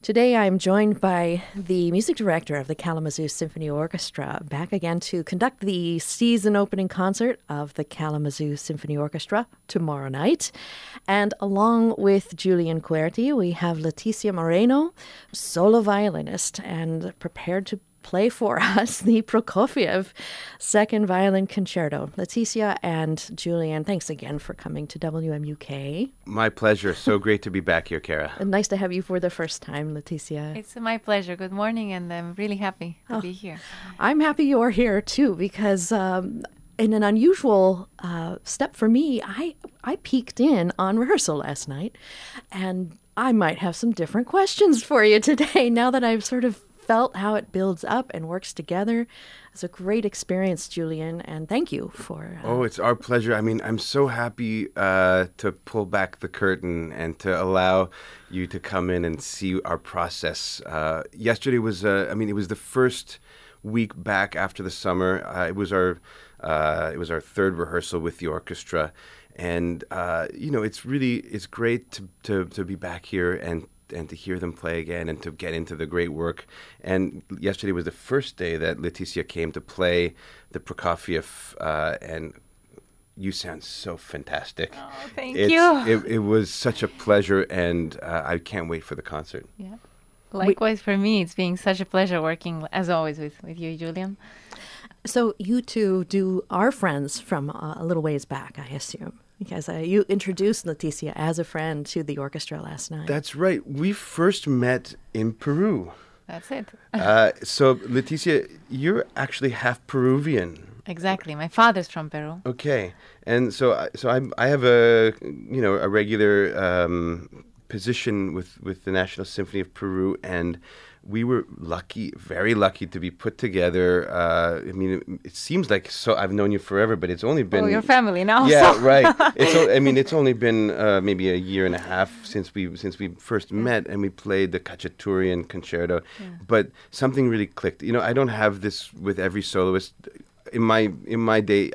Today I'm joined by the music director of the Kalamazoo Symphony Orchestra, back again to conduct the season opening concert of the Kalamazoo Symphony Orchestra tomorrow night. And along with Julian Querti, we have Leticia Moreno, solo violinist, and prepared to play for us the Prokofiev Second Violin Concerto. Leticia and Julian, thanks again for coming to WMUK. My pleasure. So great to be back here, Kara. And nice to have you for the first time, Leticia. It's my pleasure. Good morning, and I'm really happy to be here. I'm happy you're here, too, because in an unusual step for me, I peeked in on rehearsal last night, and I might have some different questions for you today now that I've sort of felt how it builds up and works together. It's a great experience, Julian, and thank you for... Oh, it's our pleasure. I mean, I'm so happy to pull back the curtain and to allow you to come in and see our process. Yesterday was, it was the first week back after the summer. It was our third rehearsal with the orchestra, and it's great to be back here and to hear them play again and to get into the great work. And yesterday was the first day that Leticia came to play the Prokofiev, and you sound so fantastic. Oh, thank you. It was such a pleasure, and I can't wait for the concert. Yeah. Likewise for me, it's been such a pleasure working, as always, with you, Julian. So you two are friends from a little ways back, I assume. Because you introduced Leticia as a friend to the orchestra last night. That's right. We first met in Peru. That's it. So, Leticia, you're actually half Peruvian. Exactly. My father's from Peru. Okay, and so I have a regular position with the National Symphony of Peru, and we were lucky, very lucky, to be put together. It seems like I've known you forever, but it's only been... Oh, your family now. Yeah, so. Right. It's only been maybe a year and a half since we first met, and we played the Khachaturian concerto. Yeah. But something really clicked. I don't have this with every soloist. In my day,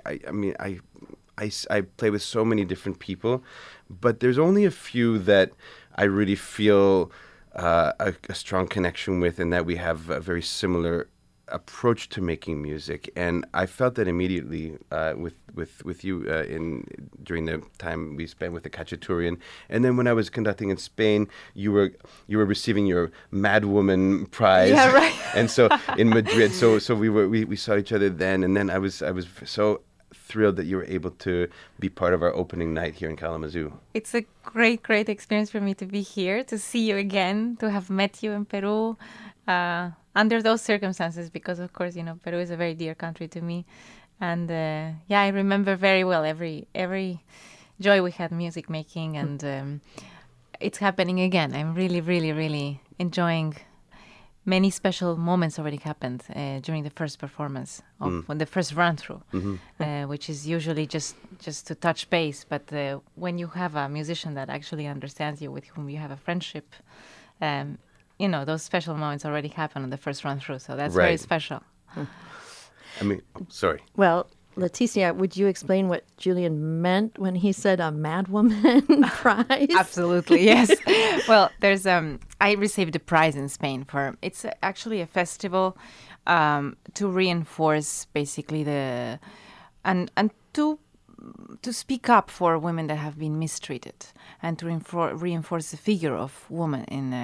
I play with so many different people, but there's only a few that I really feel a strong connection with, and that we have a very similar approach to making music. And I felt that immediately with you during the time we spent with the Khachaturian. And then when I was conducting in Spain, you were receiving your Mad Woman prize. Yeah, right. And so in Madrid, so we saw each other then, and then I was so thrilled that you were able to be part of our opening night here in Kalamazoo. It's a great, great experience for me to be here, to see you again, to have met you in Peru under those circumstances, because, of course, Peru is a very dear country to me. And, I remember very well every joy we had music making, and it's happening again. I'm really, really, really enjoying. Many special moments already happened during the first performance of the first run-through, which is usually just to touch base. But when you have a musician that actually understands you, with whom you have a friendship, those special moments already happen on the first run-through. So that's very special. Sorry. Well, Leticia, would you explain what Julian meant when he said a Mad Woman prize? Absolutely, yes. Well, there's I received a prize in Spain for it's actually a festival to reinforce basically and to speak up for women that have been mistreated, and to reinforce the figure of women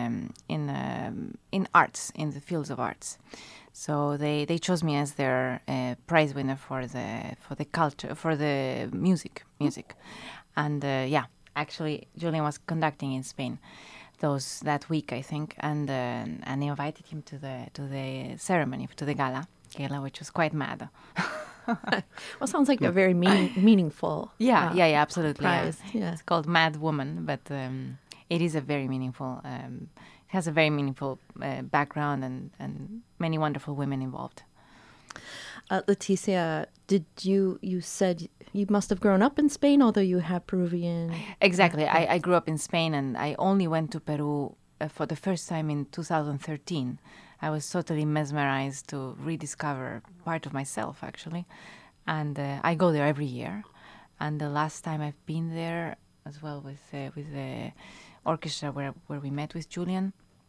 in arts, in the fields of arts. So they chose me as their prize winner for the culture, for the music, and actually Julian was conducting in Spain that week, I think, and I invited him to the ceremony, to the gala, which was quite mad. Well, sounds like a very meaningful. Absolutely. Prize. Yeah. It's called Mad Woman, but it is a very meaningful. Has a very meaningful background and many wonderful women involved. Leticia, you said you must have grown up in Spain, although you have Peruvian... Exactly. I grew up in Spain, and I only went to Peru for the first time in 2013. I was totally mesmerized to rediscover part of myself, actually. And I go there every year. And the last time I've been there as well with the orchestra where we met with Julian,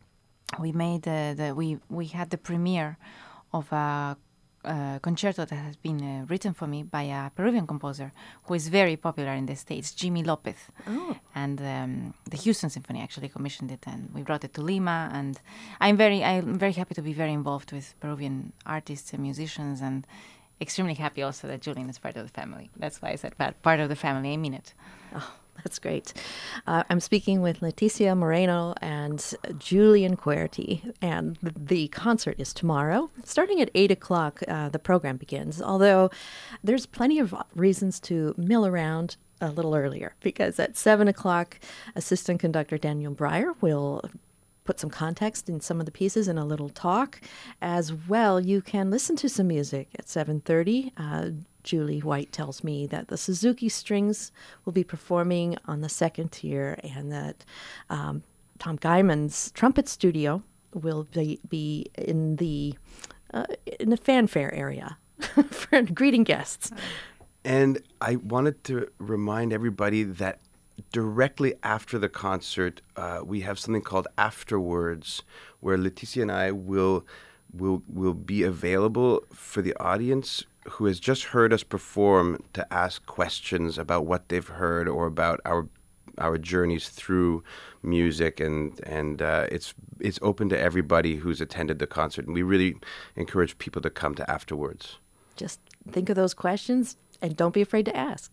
we made we had the premiere of a concerto that has been written for me by a Peruvian composer who is very popular in the States, Jimmy Lopez. Oh. And the Houston Symphony actually commissioned it, and we brought it to Lima. And I'm very happy to be very involved with Peruvian artists and musicians, and extremely happy also that Julian is part of the family. That's why I said part of the family. I mean it. Oh, that's great. I'm speaking with Leticia Moreno and Julian Querti, and the concert is tomorrow. Starting at 8 o'clock, the program begins, although there's plenty of reasons to mill around a little earlier, because at 7 o'clock, assistant conductor Daniel Breyer will put some context in some of the pieces in a little talk. As well, you can listen to some music at 7:30. Julie White tells me that the Suzuki Strings will be performing on the second tier, and that Tom Guyman's trumpet studio will be in the fanfare area for greeting guests. And I wanted to remind everybody that directly after the concert, we have something called Afterwards, where Leticia and I will be available for the audience who has just heard us perform to ask questions about what they've heard or about our journeys through music, and it's open to everybody who's attended the concert, and we really encourage people to come to Afterwards. Just think of those questions and don't be afraid to ask.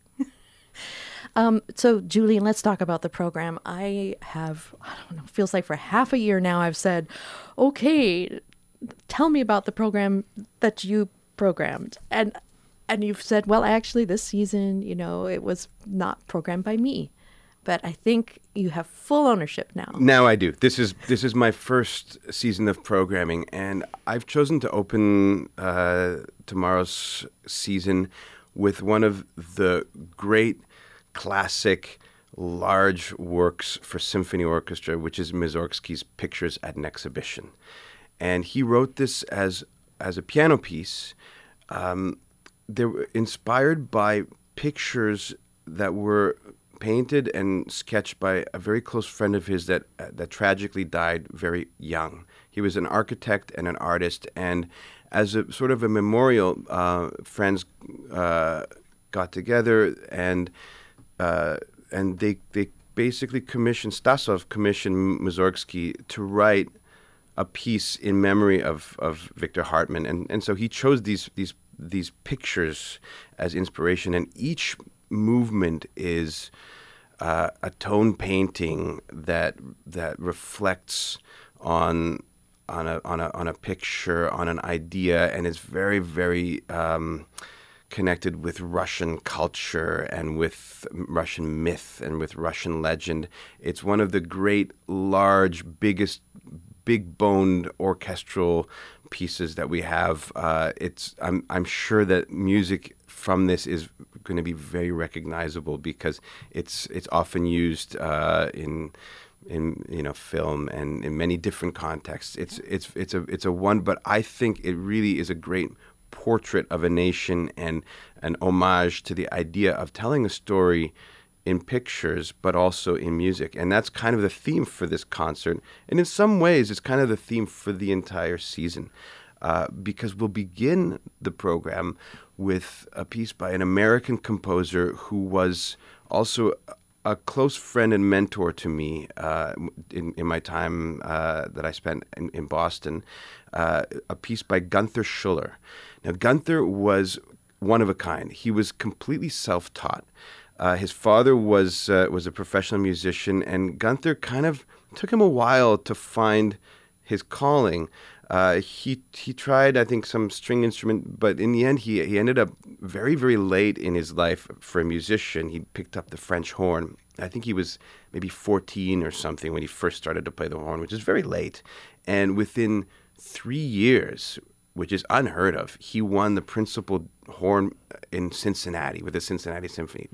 So, Julian, let's talk about the program. I don't know, feels like for half a year now I've said, okay, tell me about the program that you programmed. And you've said, well, actually, this season, it was not programmed by me. But I think you have full ownership now. Now I do. This is my first season of programming, and I've chosen to open tomorrow's season with one of the great classic large works for symphony orchestra, which is Mussorgsky's Pictures at an Exhibition. And he wrote this as a piano piece. They were inspired by pictures that were painted and sketched by a very close friend of his that tragically died very young. He was an architect and an artist, and as a sort of a memorial, friends got together and they basically Stasov commissioned Mussorgsky to write a piece in memory of Victor Hartmann, and so he chose these pictures as inspiration, and each movement is a tone painting that reflects on a picture, on an idea, and it's very, very connected with Russian culture and with Russian myth and with Russian legend. It's one of the great, large, big-boned orchestral pieces that we have. I'm sure that music from this is going to be very recognizable because it's often used in film and in many different contexts. It's a one, but I think it really is a great portrait of a nation and an homage to the idea of telling a story in pictures, but also in music. And that's kind of the theme for this concert. And in some ways, it's kind of the theme for the entire season, because we'll begin the program with a piece by an American composer who was also a close friend and mentor to me in my time that I spent in Boston, a piece by Gunther Schuller. Now, Gunther was one of a kind. He was completely self-taught. His father was a professional musician, and Gunther kind of took him a while to find his calling. He tried, I think, some string instrument, but in the end, he ended up very, very late in his life for a musician. He picked up the French horn. I think he was maybe 14 or something when he first started to play the horn, which is very late. And within 3 years, which is unheard of, he won the principal horn in Cincinnati with the Cincinnati Symphony.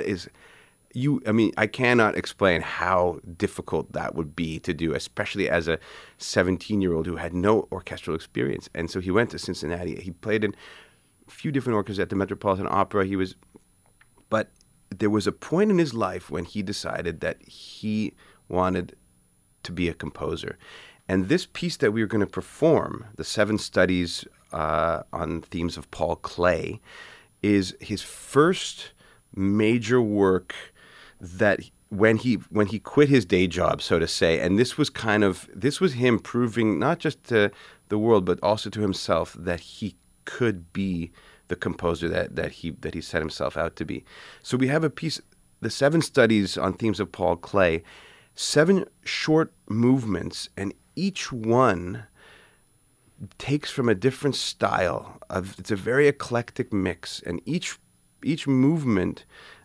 I cannot explain how difficult that would be to do, especially as a 17-year-old who had no orchestral experience. And so he went to Cincinnati. He played in a few different orchestras at the Metropolitan Opera. But there was a point in his life when he decided that he wanted to be a composer. And this piece that we were going to perform, the 7 Studies on Themes of Paul Klee, is his first major work that when he quit his day job, so to say, and this was him proving not just to the world but also to himself that he could be the composer that he set himself out to be. So we have a piece, the 7 Studies on Themes of Paul Klee, 7 short movements, and each one takes from a different style. It's a very eclectic mix, and each movement,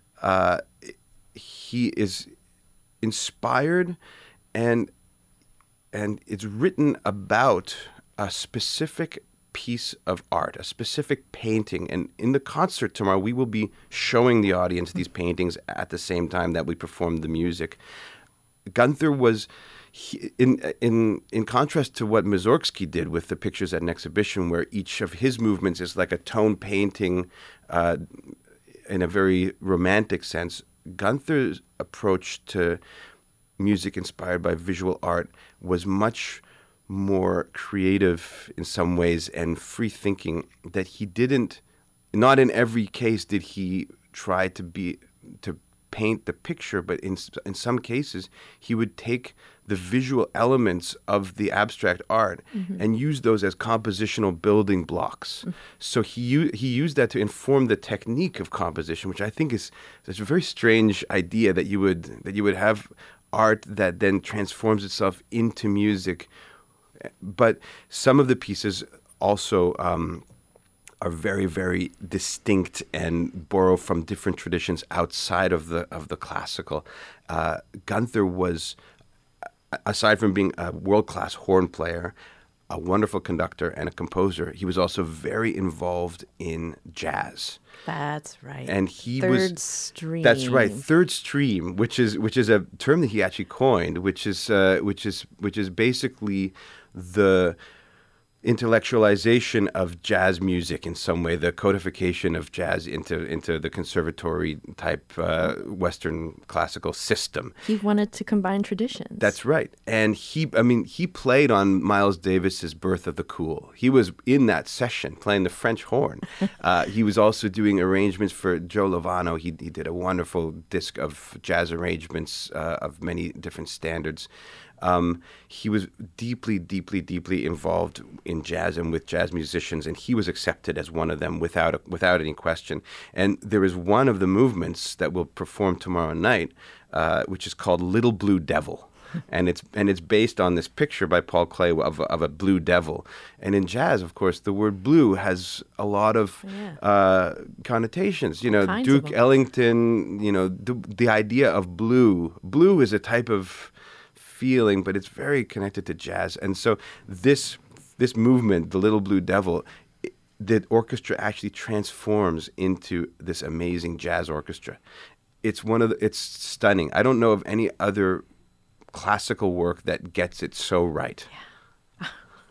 he is inspired, and it's written about a specific piece of art, a specific painting. And in the concert tomorrow, we will be showing the audience these paintings at the same time that we perform the music. Gunther was, in contrast to what Mussorgsky did with the pictures at an exhibition, where each of his movements is like a tone painting in a very romantic sense, Gunther's approach to music inspired by visual art was much more creative in some ways and free-thinking, that he didn't, not in every case did he try to paint the picture, but in some cases he would take the visual elements of the abstract art and use those as compositional building blocks. So he used that to inform the technique of composition, which I think is such a very strange idea, that you would have art that then transforms itself into music. But some of the pieces also are very, very distinct and borrow from different traditions outside of the classical. Gunther was, aside from being a world-class horn player, a wonderful conductor and a composer, he was also very involved in jazz. That's right. And he third stream. That's right, third stream, which is a term that he actually coined, which is basically the intellectualization of jazz music in some way, the codification of jazz into the conservatory type Western classical system. He wanted to combine traditions. That's right. And he played on Miles Davis's Birth of the Cool. He was in that session playing the French horn. He was also doing arrangements for Joe Lovano. He did a wonderful disc of jazz arrangements of many different standards. He was deeply, deeply, deeply involved in jazz and with jazz musicians, and he was accepted as one of them without any question. And there is one of the movements that we'll perform tomorrow night, which is called Little Blue Devil. And it's based on this picture by Paul Klee of a blue devil. And in jazz, of course, the word blue has a lot of connotations. Duke Ellington. The idea of blue. Blue is a type of feeling, but it's very connected to jazz. And so this movement, the Little Blue Devil, the orchestra actually transforms into this amazing jazz orchestra. It's stunning. I don't know of any other classical work that gets it so right. Yeah.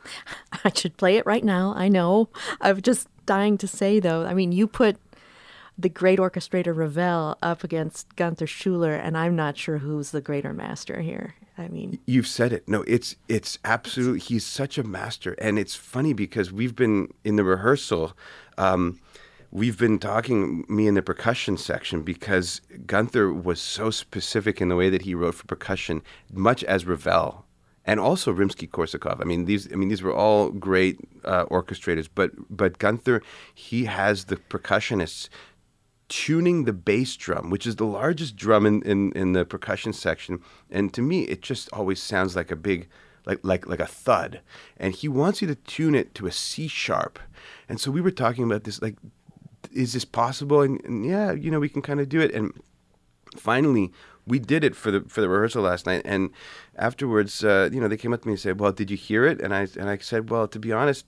I should play it right now. I know. I'm just dying to say, though, I mean, you put the great orchestrator Ravel up against Gunther Schuller, and I'm not sure who's the greater master here. I mean, you've said it. No, it's absolutely, he's such a master. And it's funny because we've been in the rehearsal, we've been talking, me in the percussion section, because Gunther was so specific in the way that he wrote for percussion, much as Ravel and also Rimsky-Korsakov. I mean, these were all great orchestrators, but Gunther, he has the percussionists tuning the bass drum, which is the largest drum in the percussion section, and to me, it just always sounds like a big, like a thud. And he wants you to tune it to a C sharp. And so we were talking about this, like, is this possible? And yeah, we can kind of do it. And finally, we did it for the rehearsal last night. And afterwards, they came up to me and said, "Well, did you hear it?" And I said, "Well, to be honest,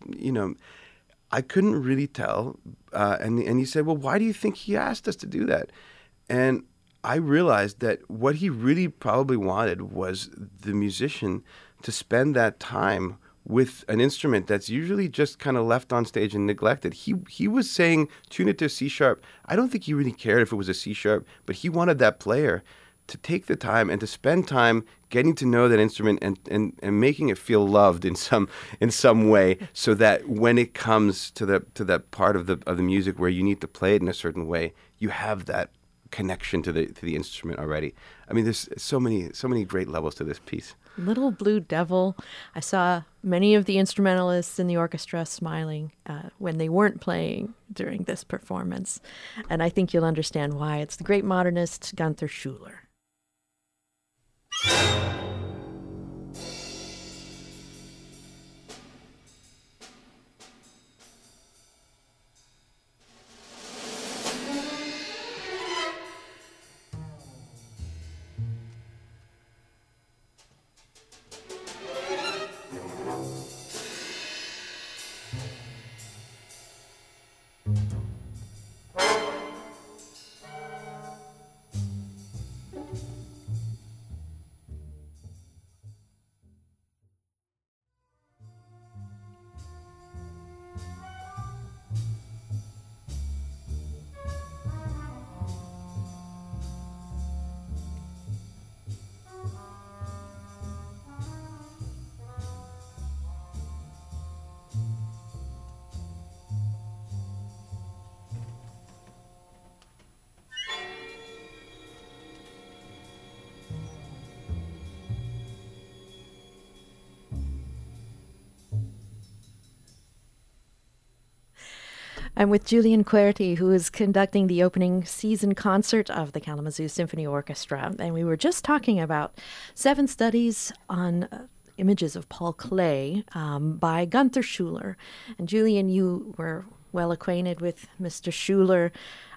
I couldn't really tell." And he said, "Well, why do you think he asked us to do that?" And I realized that what he really probably wanted was the musician to spend that time with an instrument that's usually just kind of left on stage and neglected. He was saying, tune it to a C sharp. I don't think he really cared if it was a C sharp, but he wanted that player to take the time and to spend time getting to know that instrument and making it feel loved in some way, so that when it comes to that part of the music where you need to play it in a certain way, you have that connection to the instrument already. I mean, there's so many great levels to this piece. Little Blue Devil. I saw many of the instrumentalists in the orchestra smiling when they weren't playing during this performance. And I think you'll understand why. It's the great modernist Gunther Schuller. I'm with Julian Querti, who is conducting the opening season concert of the Kalamazoo Symphony Orchestra. And we were just talking about 7 studies on images of Paul Klee by Gunther Schuller. And Julian, you were well acquainted with Mr. Schuller.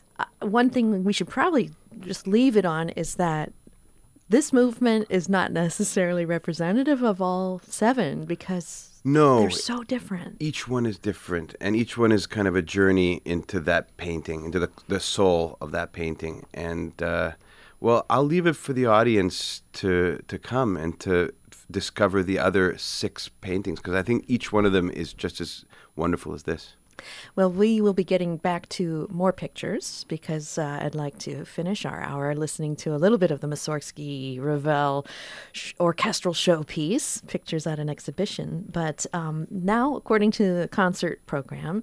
One thing we should probably just leave it on is that this movement is not necessarily representative of all 7, because they're so different. Each one is different, and each one is kind of a journey into that painting, into the soul of that painting. And, well, I'll leave it for the audience to come and to discover the other 6 paintings, because I think each one of them is just as wonderful as this. Well, we will be getting back to more pictures, because I'd like to finish our hour listening to a little bit of the Mussorgsky Ravel orchestral showpiece, Pictures at an Exhibition. But now, according to the concert program,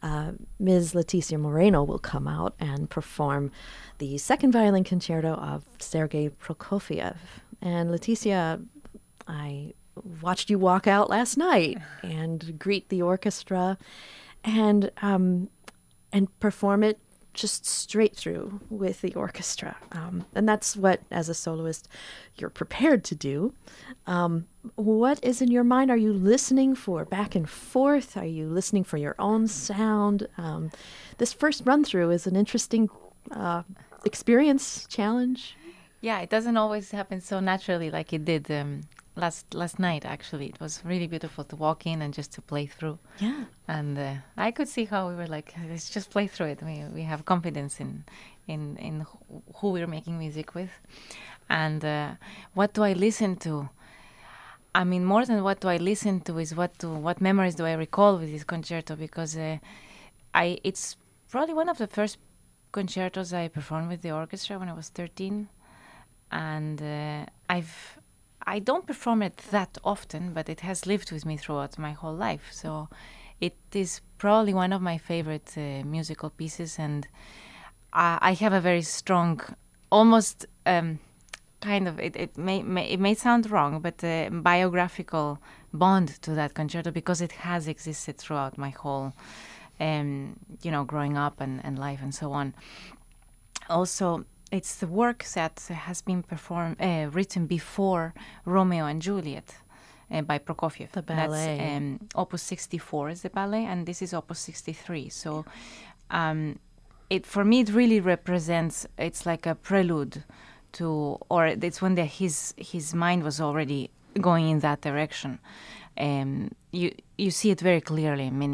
Ms. Leticia Moreno will come out and perform the second violin concerto of Sergei Prokofiev. And Leticia, I watched you walk out last night and greet the orchestra and perform it just straight through with the orchestra. And that's what, as a soloist, you're prepared to do. What is in your mind? Are you listening for back and forth? Are you listening for your own sound? This first run-through is an interesting experience, challenge. Yeah, it doesn't always happen so naturally like it did last night. Actually, it was really beautiful to walk in and just to play through. Yeah, and I could see how we were like, let's just play through it. We have confidence in who we're making music with. And what do I listen to? I mean, more than what do I listen to is what memories do I recall with this concerto, because it's probably one of the first concertos I performed with the orchestra when I was 13. And I don't perform it that often, but it has lived with me throughout my whole life. So it is probably one of my favorite musical pieces, and I have a very strong, almost kind of, it may sound wrong, but biographical bond to that concerto, because it has existed throughout my whole, growing up and life and so on. Also, it's the work that has been written before Romeo and Juliet by Prokofiev. The ballet. That's Opus 64 is the ballet, and this is Opus 63. So for me, it really represents, it's like a prelude to, or it's when his mind was already going in that direction. You see it very clearly in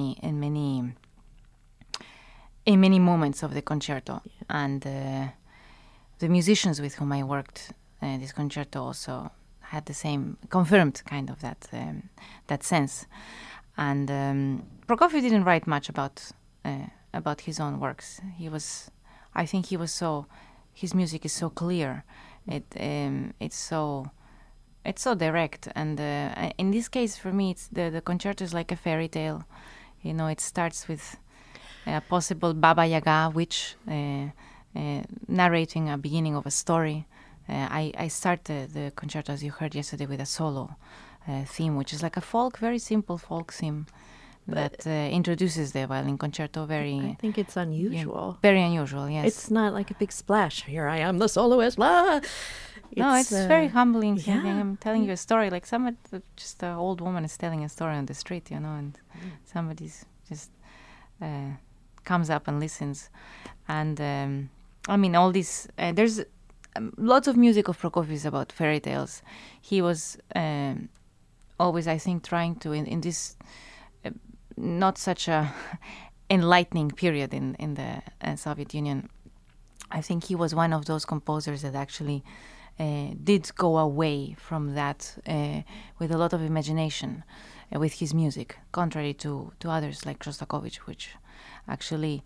many moments of the concerto. Yeah. And the musicians with whom I worked this concerto also had the same, confirmed kind of that sense. And Prokofiev didn't write much about his own works. His music is so clear It's so direct, and in this case for me, it's the concerto is like a fairy tale. It starts with a possible Baba Yaga witch narrating a beginning of a story. I start the concerto, as you heard yesterday, with a solo theme, which is like a very simple folk theme that introduces the violin concerto. I think it's unusual. Very unusual, yes. It's not like a big splash. Here I am, the soloist. Blah. It's very humbling. Yeah. I'm telling you a story, like just an old woman is telling a story on the street, and somebody's just comes up and listens. And all these, there's lots of music of Prokofiev about fairy tales. He was always, I think, trying to, in this not such a enlightening period in the Soviet Union, I think he was one of those composers that actually did go away from that with a lot of imagination with his music, contrary to others like Shostakovich, which actually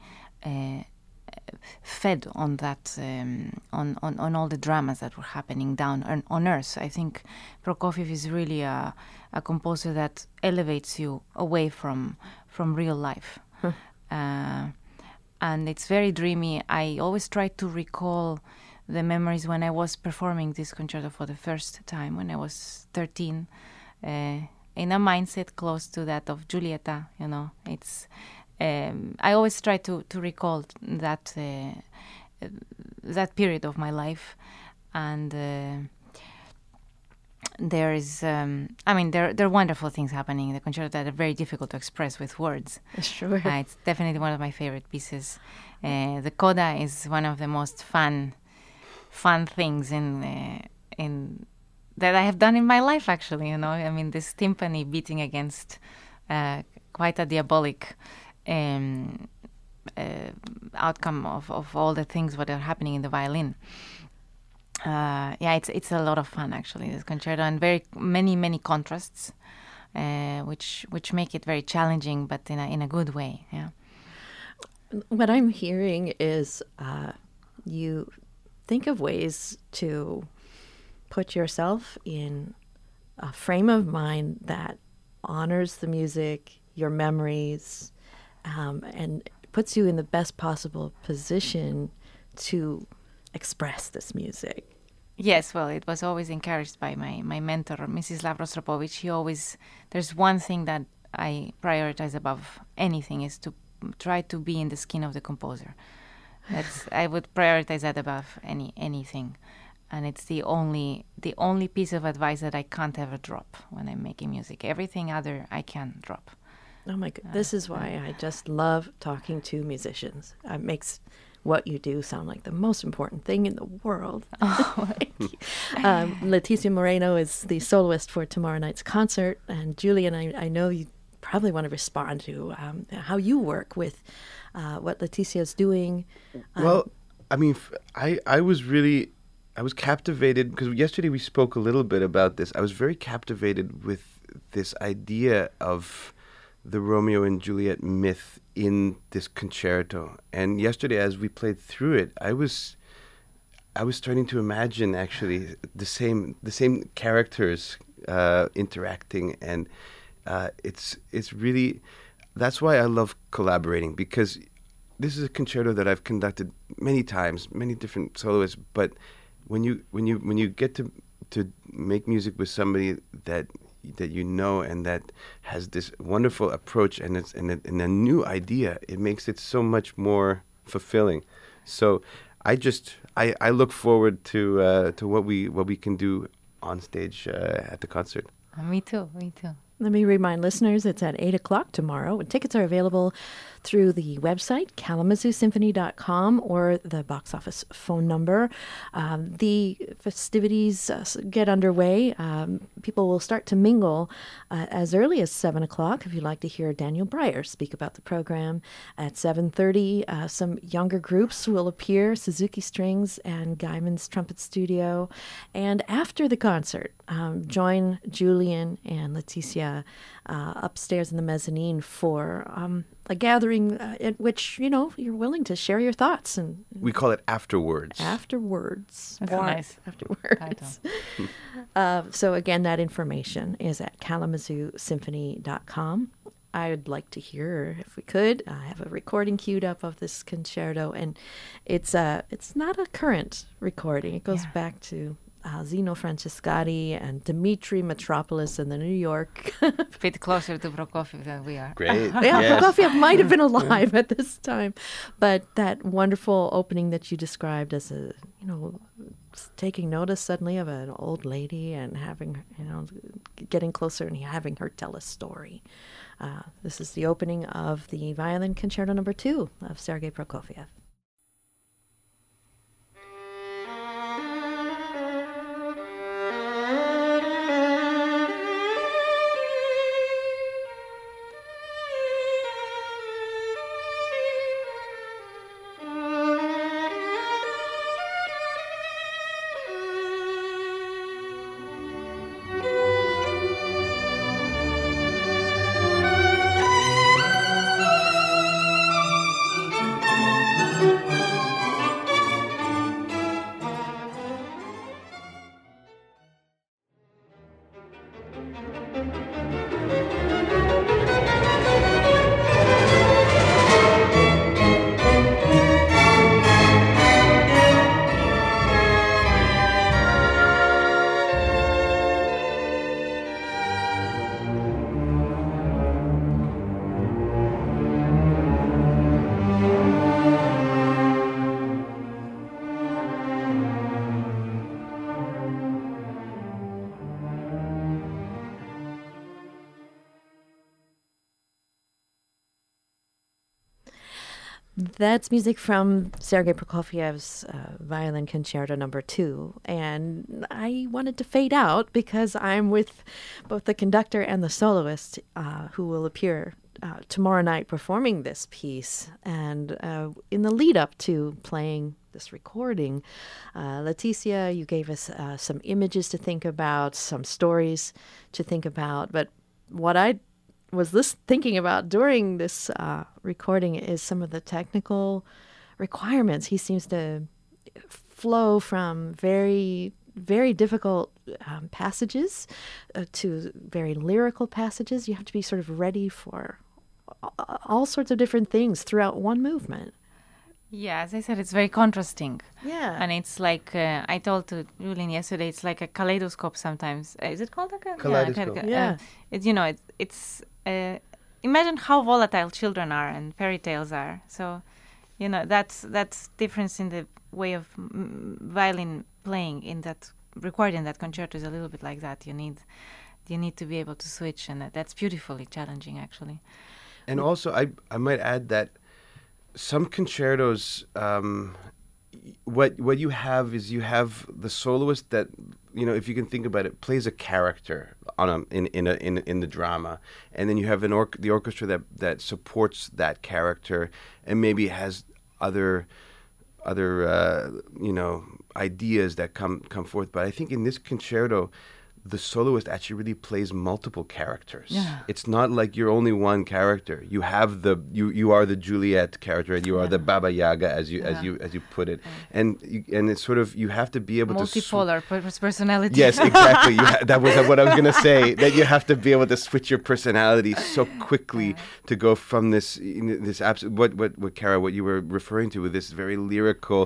fed on that, on all the dramas that were happening down on earth. I think Prokofiev is really a composer that elevates you away from real life. And it's very dreamy. I always try to recall the memories when I was performing this concerto for the first time when I was 13, in a mindset close to that of Giulietta. It's I always try to recall that period of my life, and there is there are wonderful things happening in the concerto that are very difficult to express with words. Sure. It's definitely one of my favorite pieces. The coda is one of the most fun things in that I have done in my life, actually. This timpani beating against quite a diabolic outcome of all the things that are happening in the violin. It's a lot of fun, actually, this concerto, and very many contrasts, which make it very challenging, but in a good way. Yeah. What I'm hearing is you think of ways to put yourself in a frame of mind that honors the music, your memories, and puts you in the best possible position to express this music. Yes, well, it was always encouraged by my mentor, Mstislav Rostropovich. There's one thing that I prioritize above anything is to try to be in the skin of the composer. I would prioritize that above anything. And it's the only piece of advice that I can't ever drop when I'm making music. Everything other I can drop. Oh my God! This is why I just love talking to musicians. It makes what you do sound like the most important thing in the world. Leticia Moreno is the soloist for tomorrow night's concert, and Julian, I know you probably want to respond to how you work with what Leticia is doing. Well, I was captivated because yesterday we spoke a little bit about this. I was very captivated with this idea of the Romeo and Juliet myth in this concerto. And yesterday, as we played through it, I was starting to imagine actually the same characters interacting, and it's really, that's why I love collaborating, because this is a concerto that I've conducted many times, many different soloists. But when you get to make music with somebody that you know and that has this wonderful approach and a new idea, it makes it so much more fulfilling. So I look forward to what we can do on stage at the concert. Me too. Let me remind listeners, it's at 8 o'clock tomorrow. Tickets are available through the website, KalamazooSymphony.com, or the box office phone number. The festivities get underway. People will start to mingle as early as 7 o'clock. If you'd like to hear Daniel Breyer speak about the program at 7:30, some younger groups will appear, Suzuki Strings and Guyman's Trumpet Studio. And after the concert, join Julian and Leticia upstairs in the mezzanine for a gathering at which, you're willing to share your thoughts. And We call it Afterwards. Afterwards. That's nice Afterwards. So again, that information is at KalamazooSymphony.com. I'd like to hear, if we could, I have a recording queued up of this concerto, and it's not a current recording. It goes back to Zino Francescatti and Dmitri Metropolis in the New York. A bit closer to Prokofiev than we are. Great. Yeah, Prokofiev might have been alive at this time, but that wonderful opening that you described as taking notice suddenly of an old lady and having, getting closer and having her tell a story. This is the opening of the Violin Concerto No. 2 of Sergei Prokofiev. That's music from Sergei Prokofiev's Violin Concerto No. 2. And I wanted to fade out because I'm with both the conductor and the soloist who will appear tomorrow night performing this piece. And in the lead up to playing this recording, Leticia, you gave us some images to think about, some stories to think about. But what I was thinking about during this recording is some of the technical requirements. He seems to flow from very, very difficult passages to very lyrical passages. You have to be sort of ready for all sorts of different things throughout one movement. Yeah, as I said, it's very contrasting. Yeah. And it's like, I told to Julian yesterday, it's like a kaleidoscope sometimes. Is it called a Kaleidoscope? Yeah. Imagine how volatile children are and fairy tales are. So, that's difference in the way of violin playing in that recorded in that concerto is a little bit like that. You need to be able to switch, and that's beautifully challenging, actually. And also, I might add that some concertos, what you have is you have the soloist that, if you can think about it, plays a character in the drama, and then you have the orchestra that supports that character and maybe has other ideas that come forth. But I think in this concerto, the soloist actually really plays multiple characters. Yeah. It's not like you're only one character. You have you are the Juliet character, and you are the Baba Yaga, as you put it, and it's sort of, you have to be able multipolar personality. Yes, exactly. That was what I was going to say. That you have to be able to switch your personality so quickly to go from this what Kara, what you were referring to, with this very lyrical,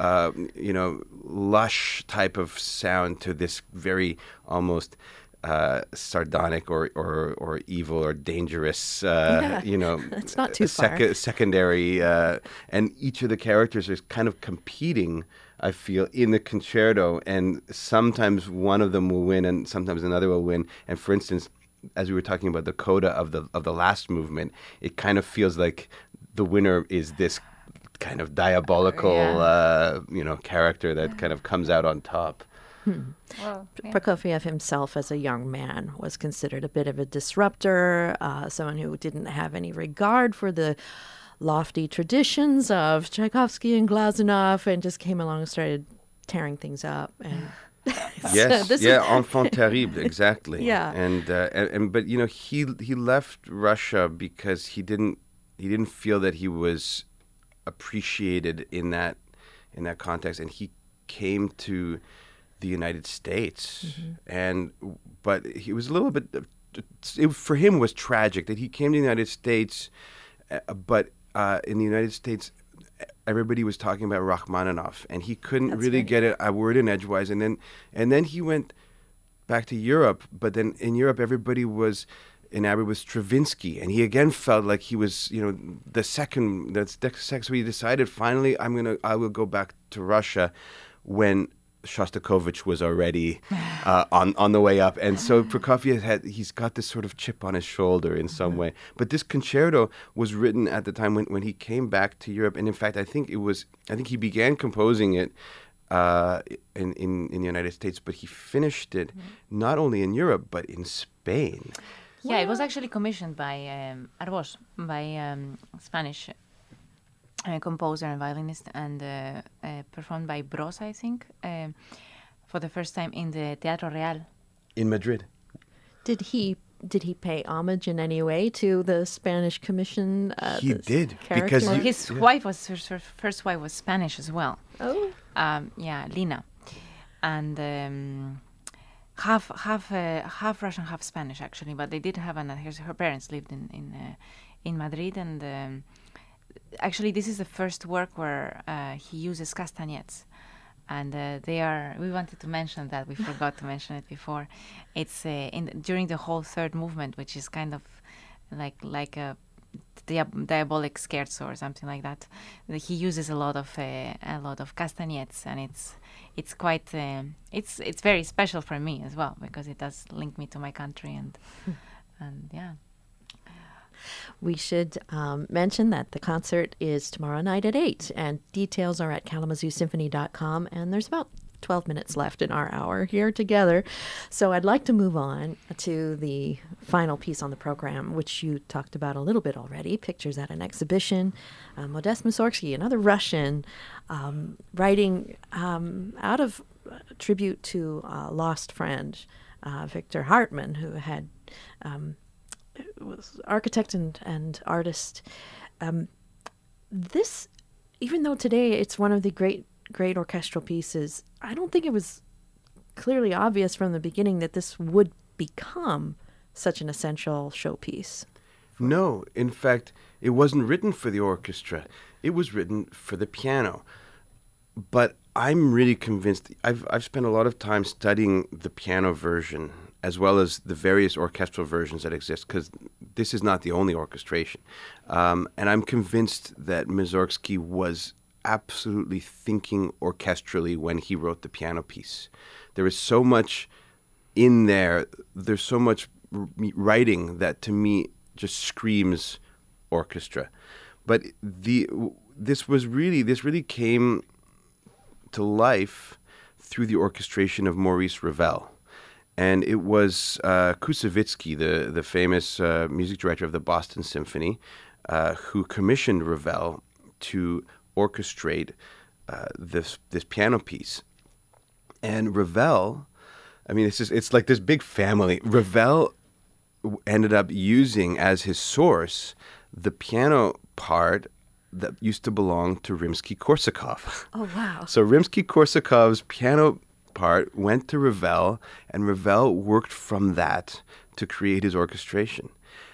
lush type of sound to this very almost sardonic or evil or dangerous, it's not too far. Secondary, and each of the characters is kind of competing, I feel, in the concerto, and sometimes one of them will win and sometimes another will win. And for instance, as we were talking about the coda of the last movement, it kind of feels like the winner is this kind of diabolical character that kind of comes out on top. Well, Prokofiev himself, as a young man, was considered a bit of a disruptor, someone who didn't have any regard for the lofty traditions of Tchaikovsky and Glazunov, and just came along and started tearing things up. And Yes, This is- yeah, enfant terrible, exactly. Yeah. And but he left Russia because he didn't feel that he was appreciated in that context, and he came to the United States, but he was a little bit. It for him was tragic that he came to the United States, but in the United States, everybody was talking about Rachmaninoff, and he couldn't That's really right. get a word in edgewise. And then he went back to Europe, but then in Europe, everybody was enamored with Stravinsky, and he again felt like he was, the second. So he decided finally, I will go back to Russia, when Shostakovich was already on the way up, and so Prokofiev he's got this sort of chip on his shoulder in some way. But this concerto was written at the time when he came back to Europe, and in fact, I think he began composing it in the United States, but he finished it not only in Europe but in Spain. Yeah, it was actually commissioned by Arbós, by Spanish composer and violinist, and performed by Bros, I think, for the first time in the Teatro Real. In Madrid. Did he pay homage in any way to the Spanish commission? He this did, character? because Well, you- his wife was his first wife was Spanish as well. Oh, Yeah, Lina, and half Russian, half Spanish actually. But they did have her parents lived in Madrid, and actually this is the first work where he uses castanets. And we wanted to mention that. We forgot to mention it before. It's during the whole third movement, which is kind of like a diabolic scherzo or something like that. He uses a lot of castanets, and it's quite it's very special for me as well, because it does link me to my country, and yeah. we should mention that the concert is tomorrow night at 8, and details are at kalamazooSymphony.com, and there's about 12 minutes left in our hour here together. So I'd like to move on to the final piece on the program, which you talked about a little bit already, Pictures at an Exhibition. Modest Mussorgsky, another Russian, writing out of tribute to a lost friend, Victor Hartmann, who had was architect and artist. This, even though today it's one of the great orchestral pieces, I don't think it was clearly obvious from the beginning that this would become such an essential showpiece. No, in fact, it wasn't written for the orchestra. It was written for the piano. But I'm really convinced. I've spent a lot of time studying the piano version as well as the various orchestral versions that exist, because this is not the only orchestration. And I'm convinced that Mussorgsky was absolutely thinking orchestrally when he wrote the piano piece. There is so much in there. There's so much writing that to me just screams orchestra. But this really came to life through the orchestration of Maurice Ravel. And it was Koussevitzky, the famous music director of the Boston Symphony, who commissioned Ravel to orchestrate this piano piece. And Ravel, I mean, it's like this big family. Ravel ended up using as his source the piano part that used to belong to Rimsky-Korsakov. Oh, wow. So Rimsky-Korsakov's piano part went to Ravel, and Ravel worked from that to create his orchestration.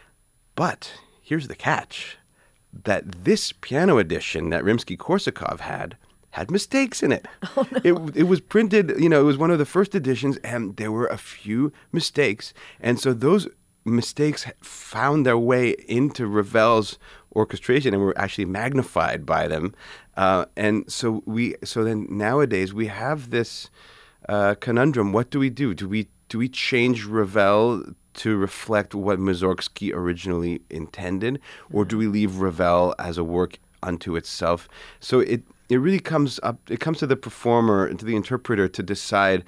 But here's the catch, that this piano edition that Rimsky-Korsakov had mistakes in it. Oh, no. It was printed, it was one of the first editions, and there were a few mistakes. And so those mistakes found their way into Ravel's orchestration and were actually magnified by them. And so then nowadays we have this conundrum. What do we do? Do we change Ravel to reflect what Mussorgsky originally intended, or do we leave Ravel as a work unto itself? So it really comes to the performer and to the interpreter to decide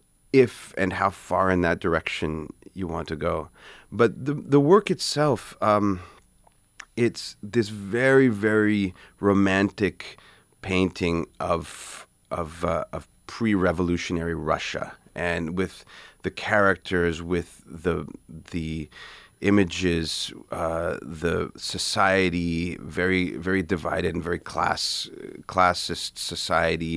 if and how far in that direction you want to go. But the work itself, it's this very, very romantic painting of pre-revolutionary Russia. and with the characters, with the images, the society, very very divided and very classist society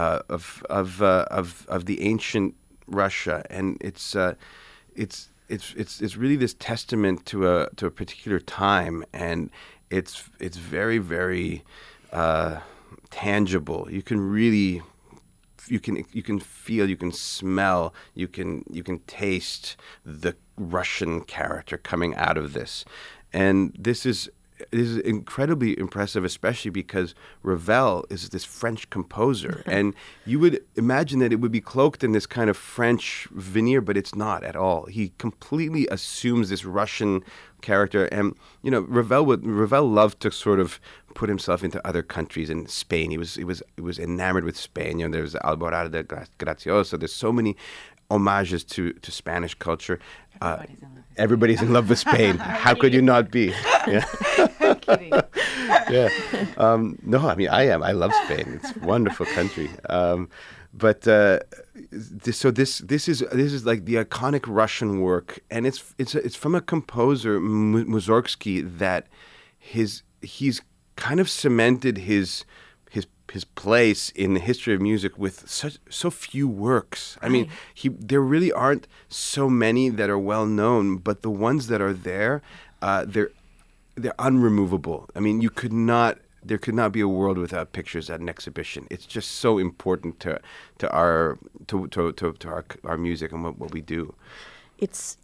of the ancient Russia, and it's really this testament to a particular time, and it's very very tangible. You can really you can feel, you can smell, you can taste the Russian character coming out of this, and this is incredibly impressive, especially because Ravel is this French composer, and you would imagine that it would be cloaked in this kind of French veneer, but it's not at all. He completely assumes this Russian character, and Ravel loved to sort of put himself into other countries. In Spain, he was enamored with Spain. There's Alborada de Graciosa. There's so many homages to Spanish culture. Everybody's in love with Spain. How could you not be? Yeah. I'm kidding. Yeah. No, I mean, I am. I love Spain. It's a wonderful country. But this is like the iconic Russian work, and it's from a composer, Mussorgsky, that he's kind of cemented his place in the history of music with so few works. I mean, there really aren't so many that are well known, but the ones that are there, they're unremovable. I mean, there could not be a world without pictures at an exhibition. It's just so important to our music and what we do. It's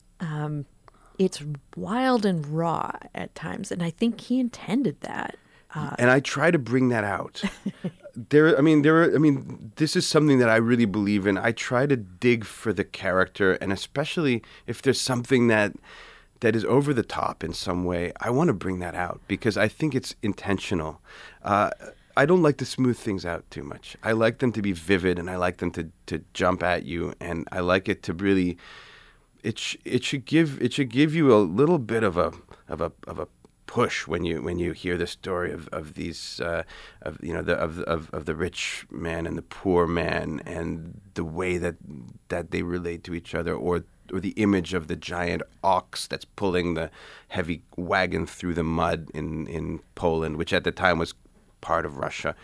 wild and raw at times, and I think he intended that. And I try to bring that out. This is something that I really believe in. I try to dig for the character, and especially if there's something that is over the top in some way, I want to bring that out because I think it's intentional. I don't like to smooth things out too much. I like them to be vivid, and I like them to jump at you, and I like it to really. It should give you a little bit of a push when you hear the story of these of the rich man and the poor man, and the way that they relate to each other, or the image of the giant ox that's pulling the heavy wagon through the mud in Poland, which at the time was part of Russia.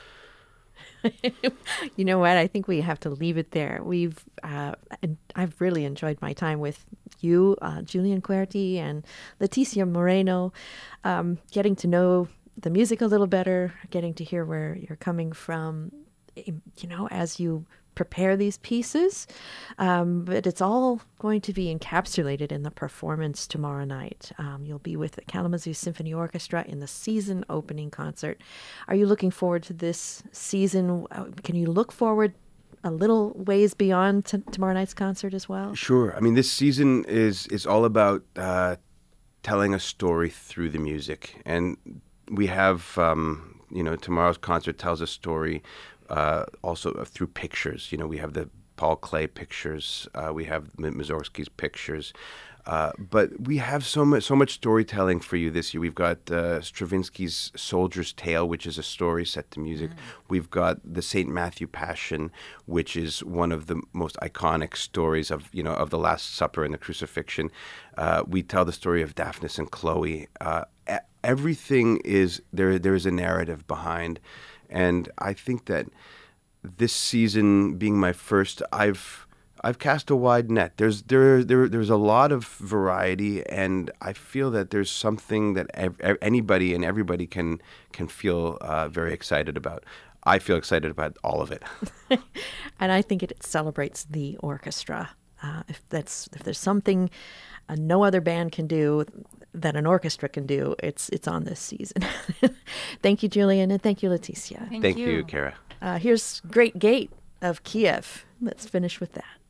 You know what? I think we have to leave it there. I've really enjoyed my time with you, Julian Querti and Leticia Moreno, getting to know the music a little better, getting to hear where you're coming from, as you prepare these pieces. But it's all going to be encapsulated in the performance tomorrow night. You'll be with the Kalamazoo Symphony Orchestra in the season opening concert. Are you looking forward to this season? Can you look forward a little ways beyond tomorrow night's concert as well? Sure. I mean, this season is all about telling a story through the music. And we have, tomorrow's concert tells a story also through pictures. We have the Paul Klee pictures, we have Mussorgsky's pictures, but we have so much storytelling for you this year. We've got Stravinsky's Soldier's Tale, which is a story set to music. We've got the St. Matthew Passion, which is one of the most iconic stories of the Last Supper and the Crucifixion. We tell the story of Daphnis and Chloe. Everything is there is a narrative behind. And I think that this season being my first, I've cast a wide net. There's a lot of variety, and I feel that there's something that anybody and everybody can feel very excited about. I feel excited about all of it. And I think it celebrates the orchestra. If there's something no other band can do that an orchestra can do, it's on this season. Thank you, Julian, and thank you, Leticia. Thank you, Kara. Here's Great Gate of Kiev. Let's finish with that.